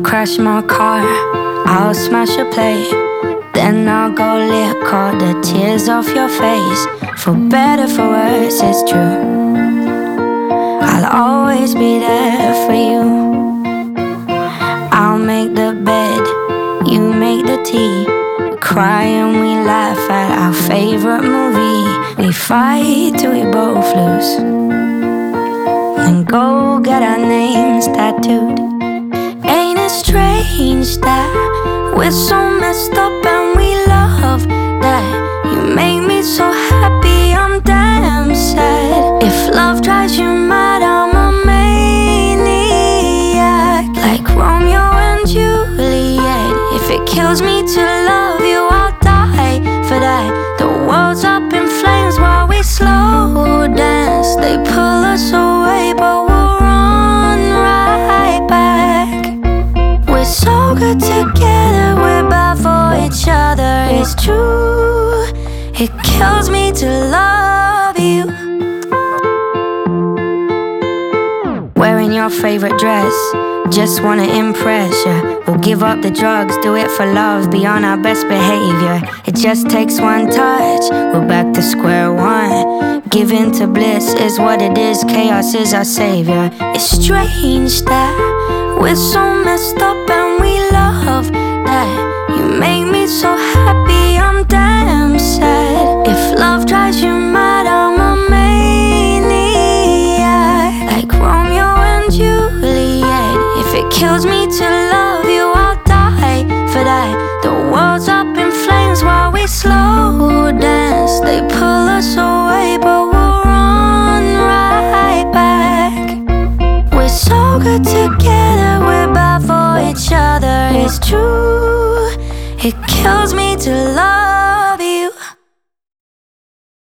crash my car, I'll smash a plate. Then I'll go lick all the tears off your face. For better, for worse, it's true, I'll always be there for you. I'll make the bed, you make the tea. We cry and we laugh at our favorite movie. We fight till we both lose, and go get our names tattooed. Ain't it strange that we're so messed up and we love that? You make me so happy, I'm damn sad. If love drives you mad, I'm a maniac, like Romeo and Juliet. If it kills me to love you, I'll die for that. The world's up in flames while we slow dance. They pull us away, but we'll run right back. We're so good together, we're bad for each other, it's true. It kills me to love you. Wearing your favorite dress, just wanna impress ya. We'll give up the drugs, do it for love, be on our best behavior. It just takes one touch, we're back to square one. Give in to bliss is what it is, chaos is our savior. It's strange that we're so messed up and we love that. You make me so happy, I'm damn sad. If love drives you mad, I'm a maniac, like Romeo and Juliet. If it kills me to love you, I'll die for that. The world's up in flames while we slow dance. They pull us away, but we'll run right back. We're so good together, we're bad for each other, it's true. It kills me to